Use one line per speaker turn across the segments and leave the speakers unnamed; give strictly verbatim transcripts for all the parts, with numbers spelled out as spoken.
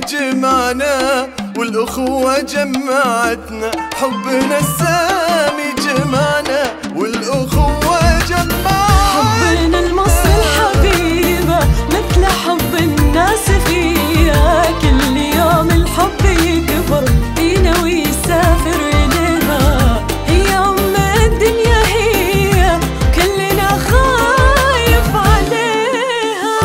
جمعنا والأخوة جمعتنا، حبنا السامي جمعنا والأخوة جمعتنا.
حبنا لمصر الحبيبة مثل حب الناس فيها، كل يوم الحب يكبر فينا ويسافر إليها. هي أم الدنيا هي كلنا خايف عليها.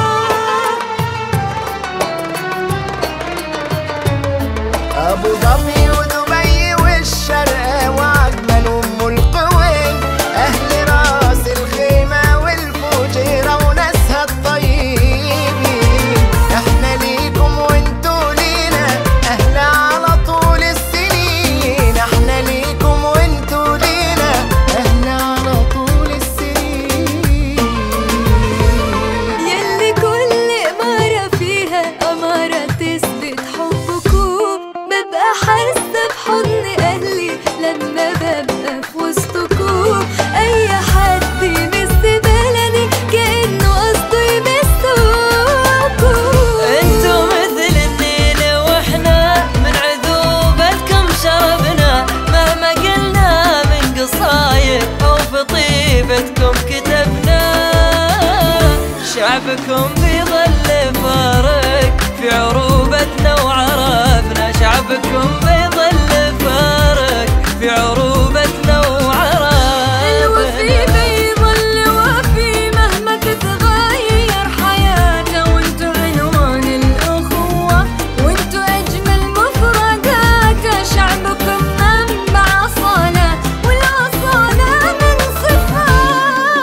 أبو ظبي ودبي والشرق وعجمان أم القوين، أهل راس الخيمة والفجيرة وناسها الطيبين. إحنا ليكم وانتوا لينا أهل على طول السنين، إحنا ليكم وانتوا لينا أهل على طول السنين.
يلي كل إمارة فيها أمارة تثبت حبكم، ببقى حاسة بحضن أهلي لما ببقى في وسطكم. أي حد يمس بلدي كأنه قصده يمسكم. انتو مثل النيل واحنا من عذوبتكم شربنا، مهما قلنا من قصايد أو في طيبتكم كتبنا. شعبكم بيظل فارق في عروبتنا وعرفنا، شعبكم بيظل فارق في عروبتنا وعرفنا. الوفي بيظل وفي مهما تتغير حياته، وانتو عنوان الأخوة وانتو أجمل مفرداته. شعبكم منبع أصالة والأصالة من صفاته.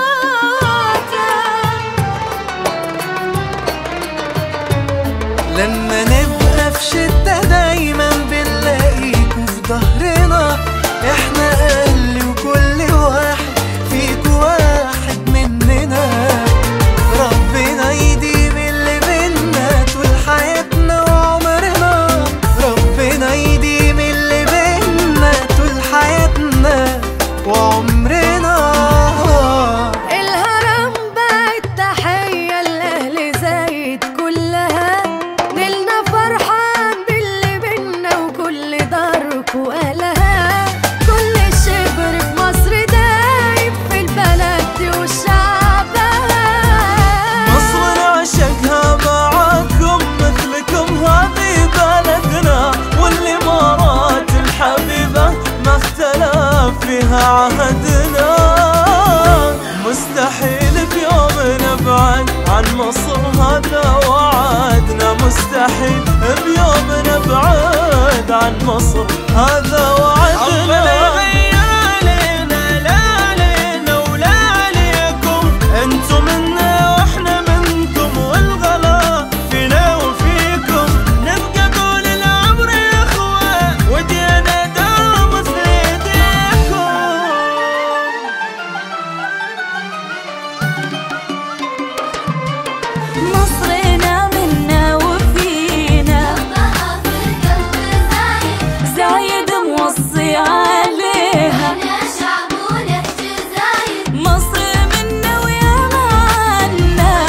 لما نبقى في شدة دايما بنلاقيكوا في ظهرنا، احنا اهل وكل واحد فيكوا واحد مننا. ربنا يديم اللي بينا طول حياتنا وعمرنا، ربنا يديم اللي بينا طول حياتنا وعمرنا.
الهرم بقت تحية لأهل زايد كلها، نلنا فرحان باللي بينا وكل دارك وأهلها. كل شبر في مصر دايب في البلد دي وشعبها.
مصر نعشقها معاكم مثلكم هذه بلدنا، والإمارات الحبيبة ما اختلف فيها عهدنا. مستحيل بيوم نبعد عن مصر هذا وعدنا، مستحيل بيوم نبعد عن مصر هذا وعدنا. انتم منا واحنا منكم، والغلا فينا وفيكم. نبقى طول العمر يا اخوة ودينا دوم في ايديكم.
مصرنا منا وفينا زايد موصي عليها. مصر منا ويا معنا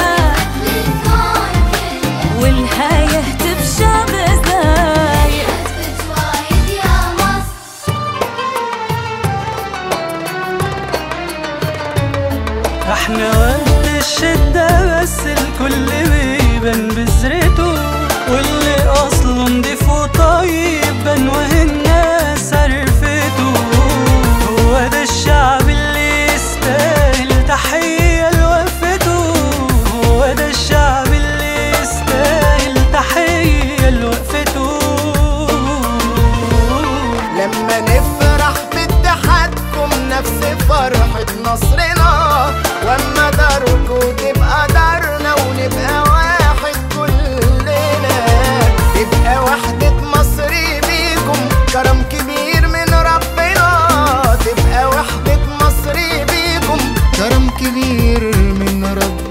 والحياة تبشع بزايد.
احنا وقت الشدة بس الكل بيبان بذرته، واللي اصله نضيف وطيب بان وهي الناس عرفته. هو ده الشعب اللي يستاهل تحية لوقفته، هو ده الشعب اللي يستاهل تحية لوقفته.
لما نفرح باتحادكم نفس فرحة نصرنا، واما داركوا تبقى دارنا ونبقى واحد كلنا. تبقى وحدة مصر بيكم كرم كبير من ربنا، تبقى وحدة مصر بيكم كرم كبير من ربنا.